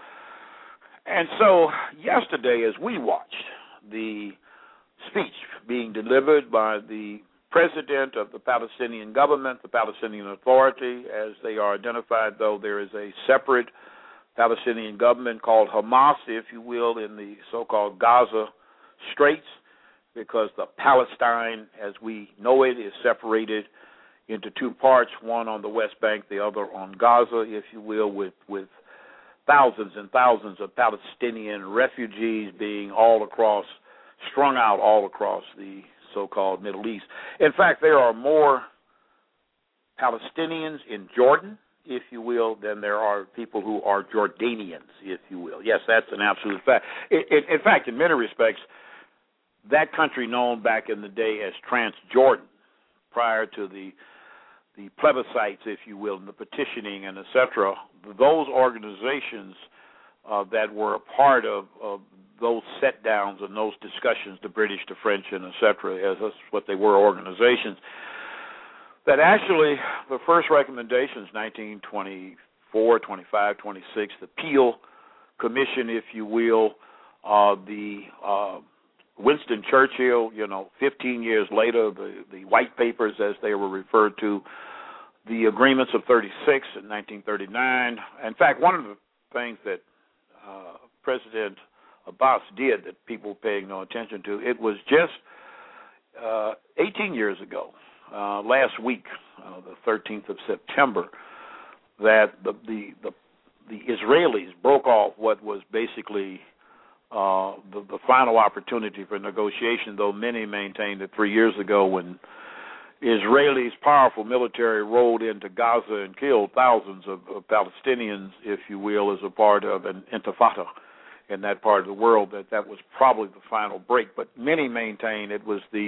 And so yesterday, as we watched the speech being delivered by the president of the Palestinian government, the Palestinian Authority, as they are identified, though there is a separate Palestinian government called Hamas, if you will, in the so-called Gaza Straits, because the Palestine, as we know it, is separated into two parts, one on the West Bank, the other on Gaza, if you will, with thousands and thousands of Palestinian refugees being strung out all across the so-called Middle East. In fact, there are more Palestinians in Jordan, if you will, than there are people who are Jordanians, if you will. Yes, that's an absolute fact. In fact, in many respects, that country known back in the day as Transjordan, prior to the plebiscites, if you will, and the petitioning and et cetera, those organizations that were a part of those set-downs and those discussions, the British, the French, and et cetera, as that's what they were, organizations, that actually the first recommendations, 1924, 25, 26, the Peel Commission, if you will, the Winston Churchill, 15 years later, the White Papers, as they were referred to, the agreements of 36 in 1939. In fact, one of the things that President Abbas did that people were paying no attention to. It was just 18 years ago, last week, the 13th of September, that the Israelis broke off what was basically the final opportunity for negotiation, though many maintained that 3 years ago when Israelis' powerful military rolled into Gaza and killed thousands of Palestinians, if you will, as a part of an intifada in that part of the world, that was probably the final break. But many maintain it was the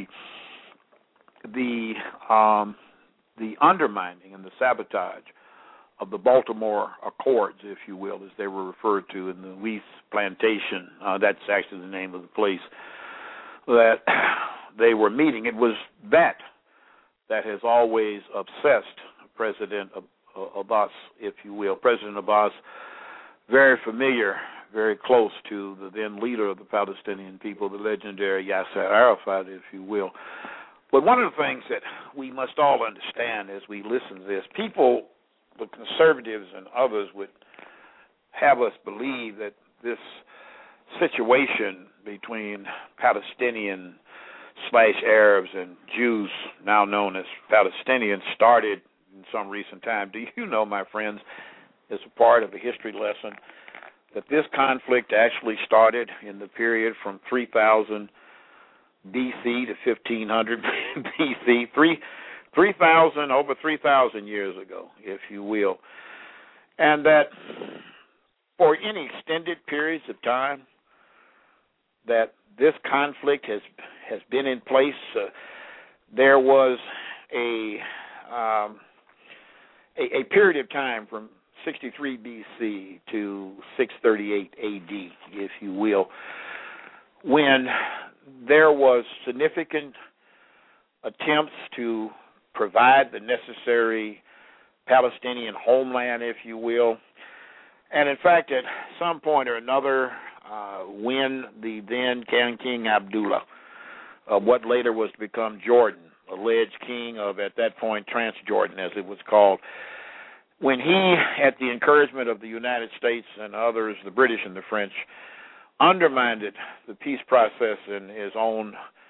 undermining and the sabotage of the Baltimore Accords, if you will, as they were referred to in the Weiss Plantation. That's actually the name of the place that they were meeting. It was that has always obsessed President Abbas, if you will. President Abbas, very familiar, very close to the then leader of the Palestinian people, the legendary Yasser Arafat, if you will. But one of the things that we must all understand as we listen to this, people, the conservatives and others, would have us believe that this situation between Palestinian/Arabs and Jews, now known as Palestinians, started in some recent time. Do you know, my friends, as a part of a history lesson, that this conflict actually started in the period from 3000 B.C. to 1500 B.C., 3,000 years ago, if you will, and that for any extended periods of time that this conflict has been in place, there was a period of time from 63 B.C. to 638 A.D., if you will, when there was significant attempts to provide the necessary Palestinian homeland, if you will. And in fact, at some point or another, when the then King Abdullah, what later was to become Jordan, alleged king of, at that point, Transjordan, as it was called, when he, at the encouragement of the United States and others, the British and the French, undermined the peace process in his own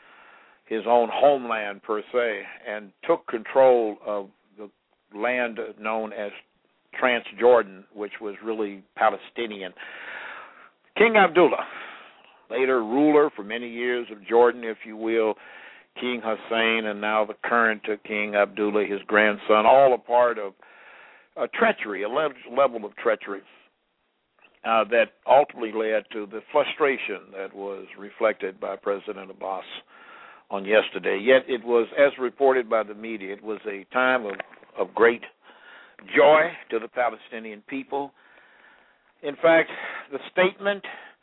homeland, per se, and took control of the land known as Transjordan, which was really Palestinian. King Abdullah, later ruler for many years of Jordan, if you will, King Hussein, and now the current King Abdullah, his grandson, all a part of a treachery, a level of treachery that ultimately led to the frustration that was reflected by President Abbas on yesterday. Yet it was, as reported by the media, it was a time of great joy to the Palestinian people. In fact, the statement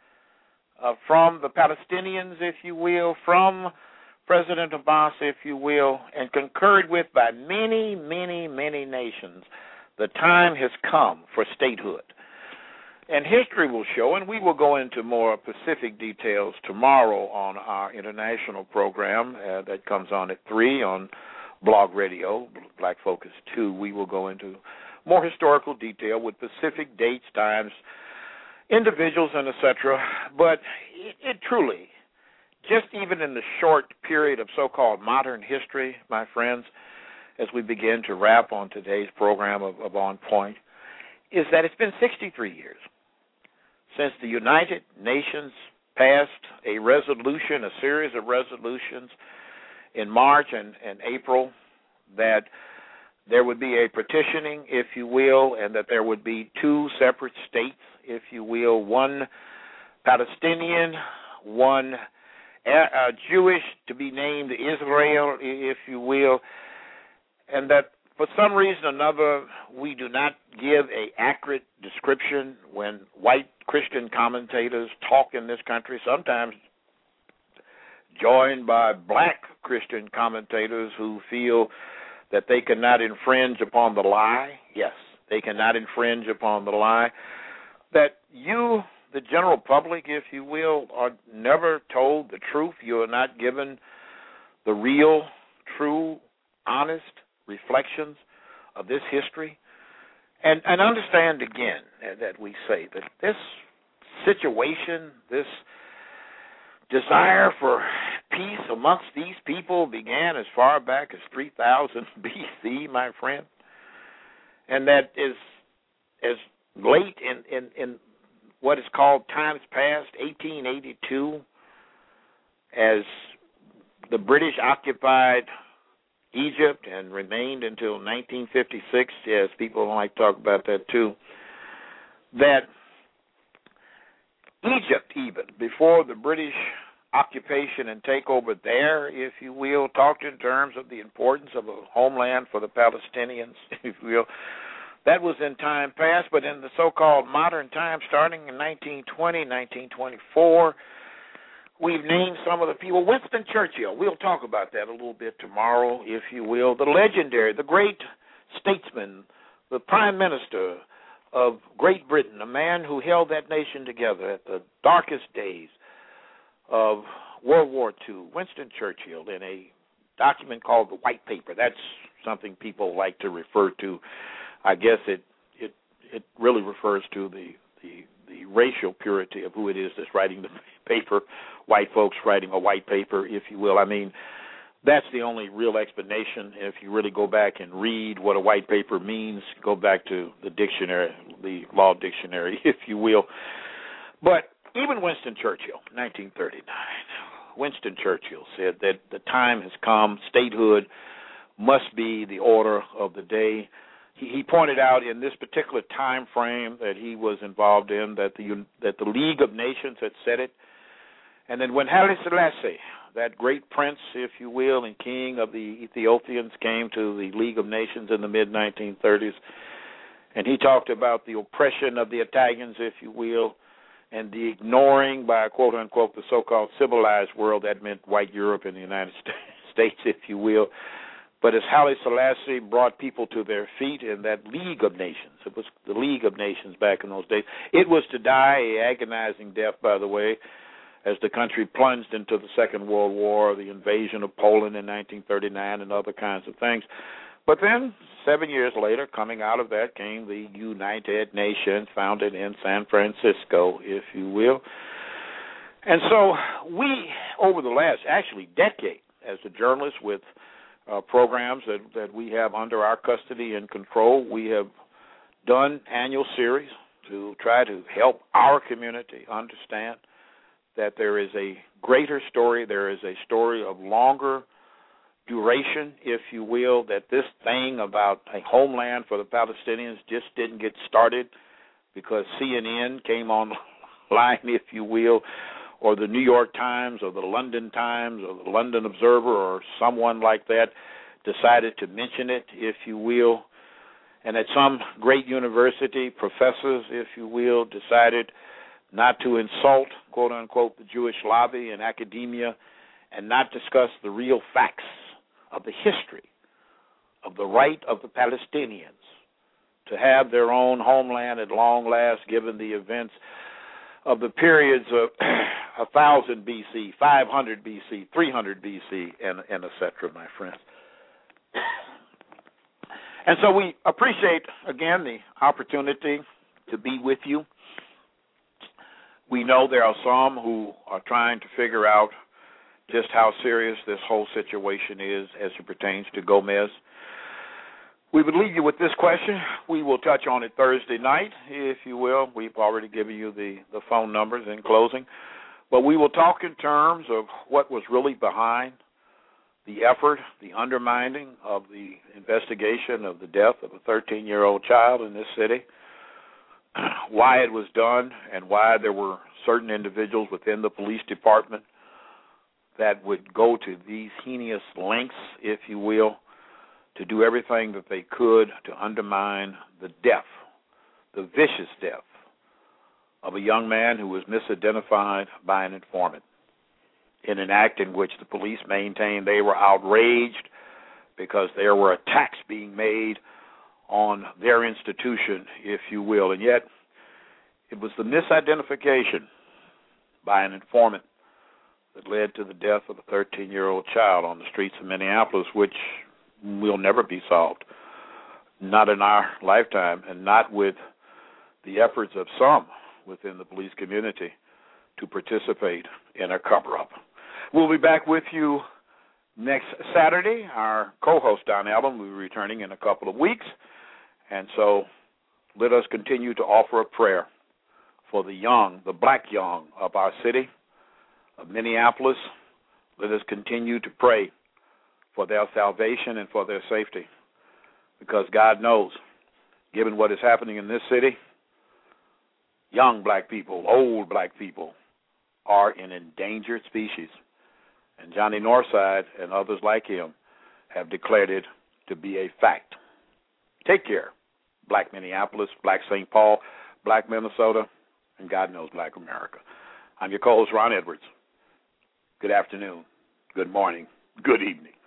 from the Palestinians, if you will, from President Abbas, if you will, and concurred with by many, many, many nations, the time has come for statehood. And history will show, and we will go into more specific details tomorrow on our international program that comes on at 3 on Blog Radio, Black Focus 2. We will go into more historical detail with specific dates, times, individuals, and etc. But it truly, just even in the short period of so-called modern history, my friends, as we begin to wrap on today's program of On Point, is that it's been 63 years since the United Nations passed a resolution, a series of resolutions in March and April, that there would be a partitioning, if you will, and that there would be two separate states, if you will, one Palestinian, one Jewish, to be named Israel, if you will, and that for some reason or another, we do not give an accurate description when white Christian commentators talk in this country, sometimes joined by black Christian commentators who feel that they cannot infringe upon the lie. Yes, they cannot infringe upon the lie. That you, the general public, if you will, are never told the truth. You are not given the real, true, honest reflections of this history. And understand again that we say that this situation, this desire for peace amongst these people began as far back as 3000 BC, my friend, and that is as late in what is called times past, 1882, as the British occupied Egypt and remained until 1956. Yes, people don't like to talk about that too. That Egypt, even before the British occupation and takeover there, if you will, talked in terms of the importance of a homeland for the Palestinians, if you will. That was in time past, but in the so-called modern time, starting in 1920, 1924, we've named some of the people. Winston Churchill, we'll talk about that a little bit tomorrow, if you will. The legendary, the great statesman, the prime minister of Great Britain, a man who held that nation together at the darkest days of World War II, Winston Churchill, in a document called the White Paper. That's something people like to refer to. I guess it really refers to the racial purity of who it is that's writing the paper, white folks writing a white paper, if you will. I mean, that's the only real explanation. If you really go back and read what a white paper means, go back to the dictionary, the law dictionary, if you will. But even Winston Churchill, 1939, Winston Churchill said that the time has come, statehood must be the order of the day. He pointed out in this particular time frame that he was involved in that the League of Nations had said it, and then when Haile Selassie, that great prince, if you will, and king of the Ethiopians, came to the League of Nations in the mid-1930s, and he talked about the oppression of the Italians, if you will, and the ignoring by, quote-unquote, the so-called civilized world. That meant white Europe and the United States, if you will. But as Haile Selassie brought people to their feet in that League of Nations, it was the League of Nations back in those days, it was to die a agonizing death, by the way, as the country plunged into the Second World War, the invasion of Poland in 1939, and other kinds of things. But then, 7 years later, coming out of that came the United Nations, founded in San Francisco, if you will. And so we, over the last, actually, decade, as a journalist with programs that we have under our custody and control, we have done annual series to try to help our community understand that there is a greater story, there is a story of longer duration, if you will, that this thing about a homeland for the Palestinians just didn't get started because CNN came online, if you will, or the New York Times or the London Times or the London Observer or someone like that decided to mention it, if you will, and at some great university, professors, if you will, decided not to insult, quote-unquote, the Jewish lobby and academia and not discuss the real facts of the history of the right of the Palestinians to have their own homeland at long last, given the events of the periods of 1000 BC, 500 BC, 300 BC, and et cetera, my friends. And so we appreciate, again, the opportunity to be with you. We know there are some who are trying to figure out just how serious this whole situation is as it pertains to Gomez. We would leave you with this question. We will touch on it Thursday night, if you will. We've already given you the phone numbers in closing. But we will talk in terms of what was really behind the effort, the undermining of the investigation of the death of a 13-year-old child in this city, why it was done, and why there were certain individuals within the police department that would go to these heinous lengths, if you will, to do everything that they could to undermine the death, the vicious death of a young man who was misidentified by an informant in an act in which the police maintained they were outraged because there were attacks being made on their institution, if you will. And yet it was the misidentification by an informant that led to the death of a 13-year-old child on the streets of Minneapolis, which will never be solved, not in our lifetime, and not with the efforts of some within the police community to participate in a cover-up. We'll be back with you next Saturday. Our co-host, Don Allen, will be returning in a couple of weeks. And so let us continue to offer a prayer for the young, the black young of our city, of Minneapolis. Let us continue to pray for their salvation and for their safety, because God knows, given what is happening in this city, young black people, old black people are an endangered species. And Johnny Northside and others like him have declared it to be a fact. Take care, black Minneapolis, black St. Paul, black Minnesota, and God knows black America. I'm your co-host, Ron Edwards. Good afternoon, good morning, good evening.